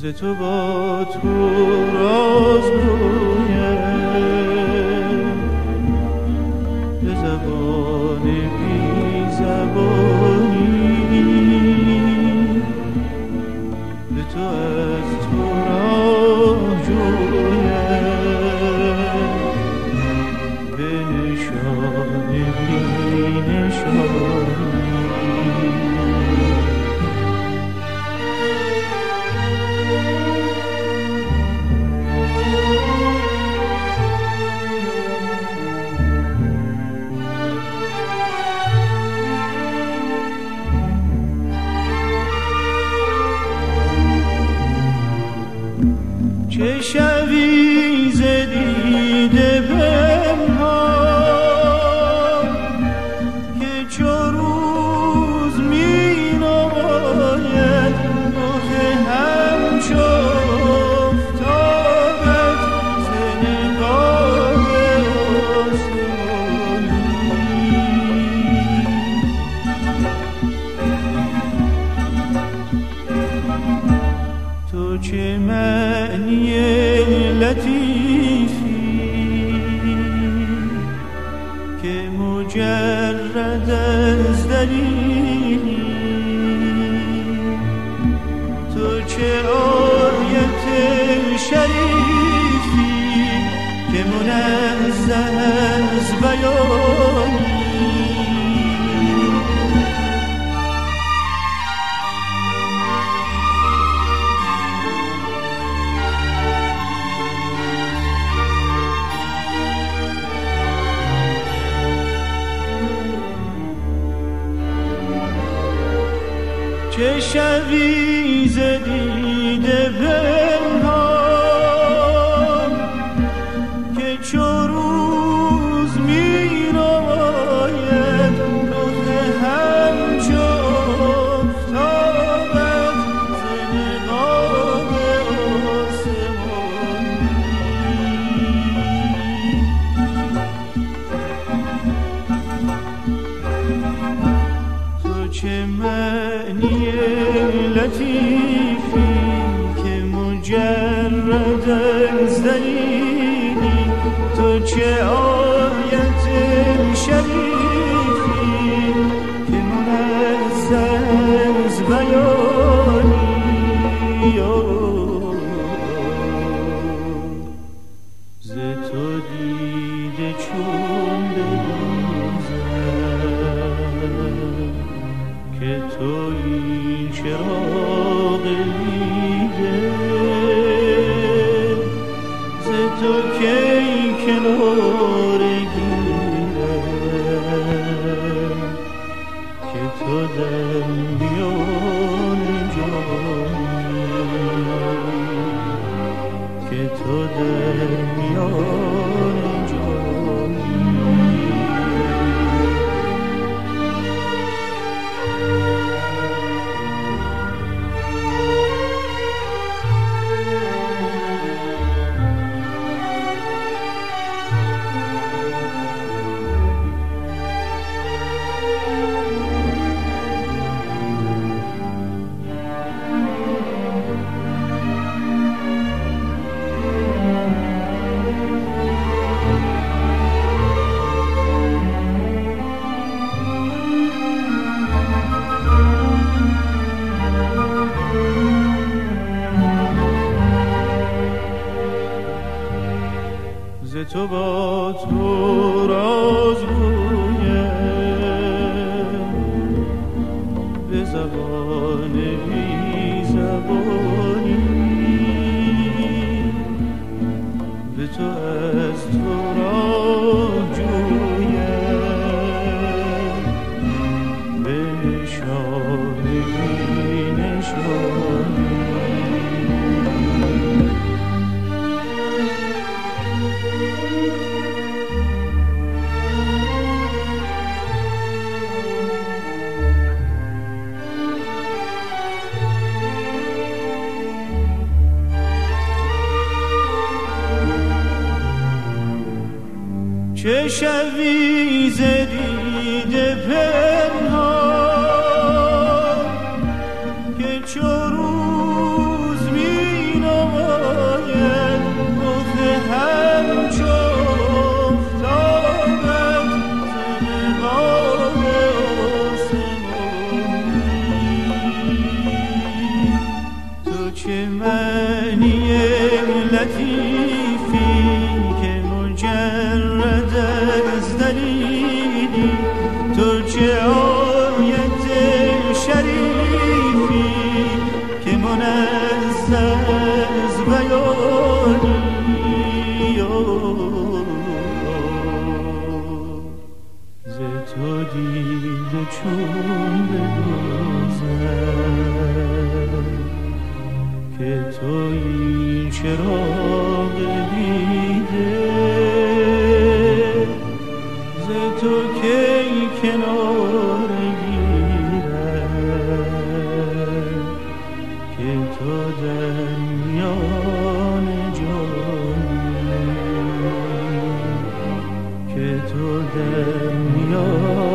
تو با تو راز گویم به زبان بی زبانی، به تو از تو راه جویم به نشان بی نشانی. چه شوی ز دیده پنهان که چو روز می نماید رخ همچو آفتابت ز نگاه آسمانی. تو چه معنی لطیفی که مجرد از دلیلی، تو چه آیت شریفی که منزه از بیانی. چه شوی ز دیده پنهان که چو روز می نماید رخ همچو آفتابت ز نگاه آسمانی. تو چه معنی لطیفی که مجرد از دلیلی، تو چه آیت شریفی که منزه از بیانی. ز تو دیده چون بدوزم که تویی چراغ دیده، ز تو کی کنار گیرم که تو در میان جانی، که تو در میان جانی. تو با تو راز گویم به زبان بی زبانی، به تو از تو راه جویم به نشان بی نشانی. چه شوی ز دیده پنهان که چو روز می تو دیده چون بدوزد که تو این چراغ دیده ز تو کی کنار گیرد که تو در میان جان که تو در میان